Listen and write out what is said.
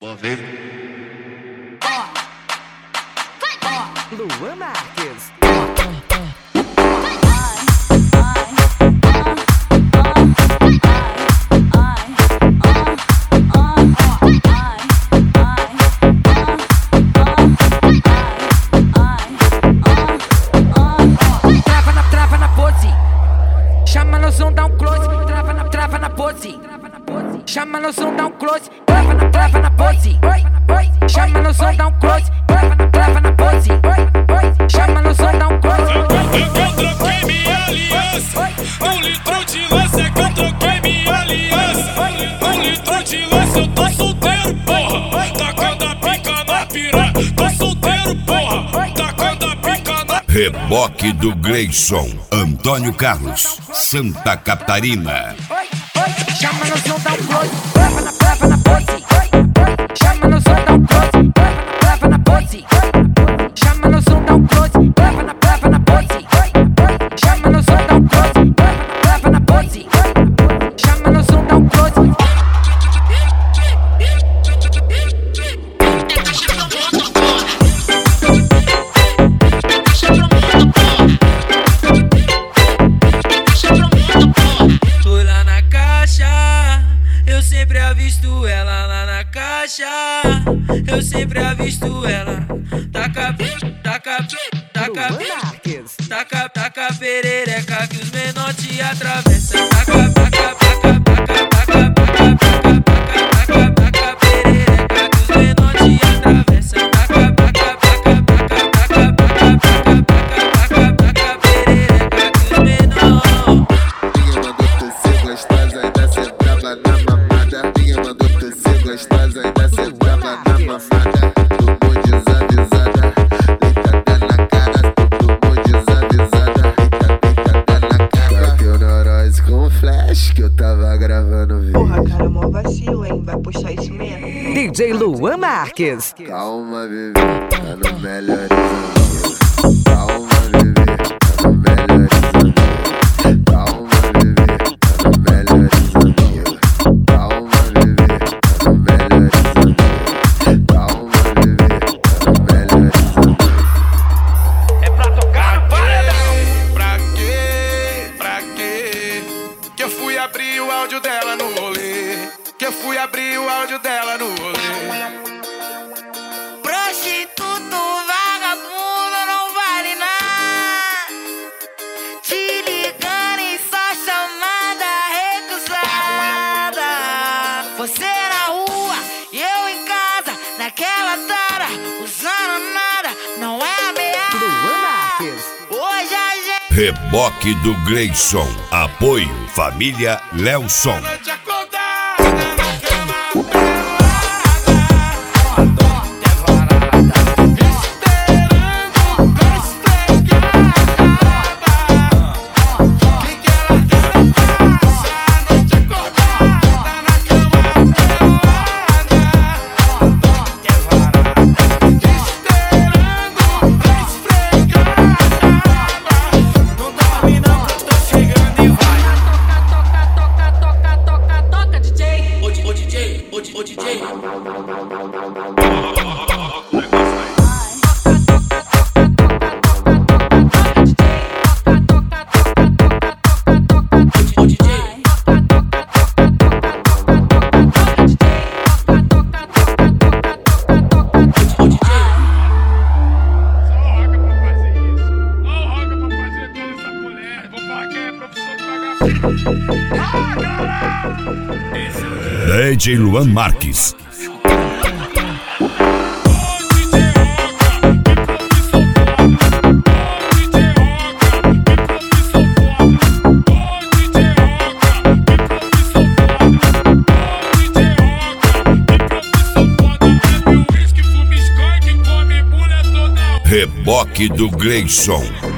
Vou ver. Luan Marques. Trava na pose. Chama no som, dá um close. Trava na pose. Chama no som, dá um close. Trava na pose. Chama no som, dá um close. Trava na pose. Chama no som, dá um close. Eu troquei minha aliança. 1 litro de lança é que eu troquei minha aliança. 1 litro de lança, eu tô solteiro, porra. Tacando a pica na piranha. Tô solteiro, porra. Tacando a pica na. Reboque do Gleison, Antônio Carlos, Santa Catarina. Chama no som, dá um close. Trava na pose. Chama no som, dá um close. Trava na pose. Chama no som, dá um close. Trava na pose. Chama no som, dá um close. Trava na pose. Chama no som, dá um close. Fui lá na caixa, eu sempre avisto ela lá na caixa. Eu sempre avisto ela. Taca perereca que os menor te atravessam. Taca perereca que os menor te atravessam. Taca perereca que os menor. Ninguém mandou tu ser gostosa, ainda cê brava na mamada. Ninguém mandou tu ser gostosa, ainda cê brava na mamada. Tomou desavisada, deitada na cara. Tomou desavisada, deitada na cara. Bateu neurose com flash que eu tava gravando vídeo. Porra, cara, mó vacilo, hein? Vai puxar isso mesmo. DJ Luan Marques. Calma, bebê, tá no melhores amigos. Calma, bebê, tá no melhores amigos. Calma, bebê, tá no melhores amigos. Calma, bebê, tá no melhores amigos. Calma, bebê, tá no melhores amigos. É pra tocar no paredão. Pra quê? Que eu fui abrir o áudio dela no rolê. Que eu fui abrir o áudio dela no rolê. Prostituto, vagabundo, não vale nada. Te ligando e só chamada recusada. Você na rua e eu em casa, naquela tara, usando nada, não é ameaça. Luan Marques. Hoje a gente Reboque do Gleison, apoio Família Lelson. Te acordada na cama pelada. Esperando pra esfregar a barba. Que ela quer passar a noite acordada na cama pelada. Esperando pra esfregar a barba. Não dorme não que eu tô chegando e vai. toca, DJ. Ô DJ. DJ Luan Marques. Reboque do Gleison.